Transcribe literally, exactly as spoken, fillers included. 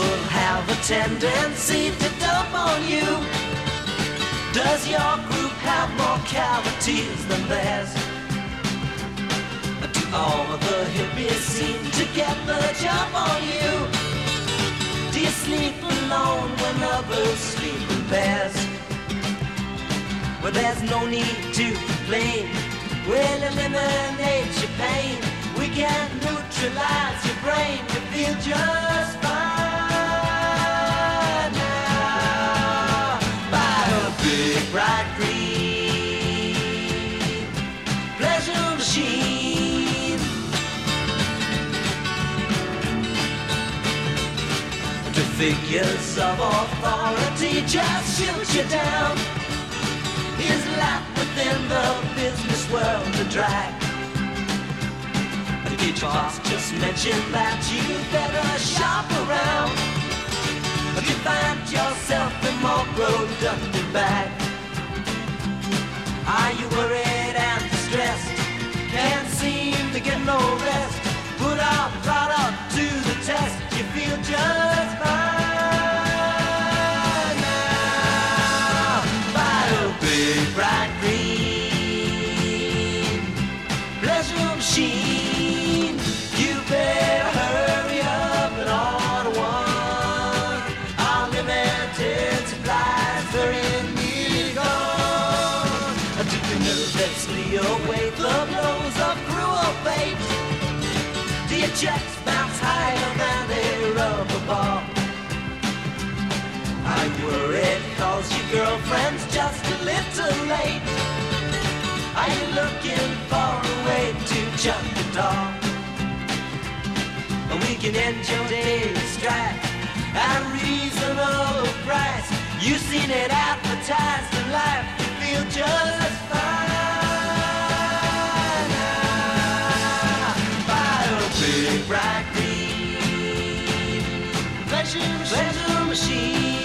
People have a tendency to dump on you. Does your group have more cavities than theirs? Do all of the hippies seem to get the jump on you? Do you sleep alone when others sleep in pairs? Well, there's no need to complain. We'll eliminate your pain. We can neutralize your brain. You feel just fine now. By a big bright green pleasure machine. The figures of authority just shoot you down. Is life within the business world a drag? Did your boss just mention that you better shop around? If you find yourself in more productive bag, are you worried and distressed? Can't seem to get no rest. Put our product to the test. You feel just fine now. Buy a big bright green pleasure machine. You better hurry up and order one. Our limited supplies are in need gone. Do you nervously await the blows of cruel fate? Do your checks bounce higher than a rubber ball? Are you worried cause your girlfriend's just a little late? Are you looking for a way to chuck the dog? We can end your daily strife at a reasonable price. You've seen it advertised in life. You feel just fine now. Buy a big bright green pleasure, pleasure machine.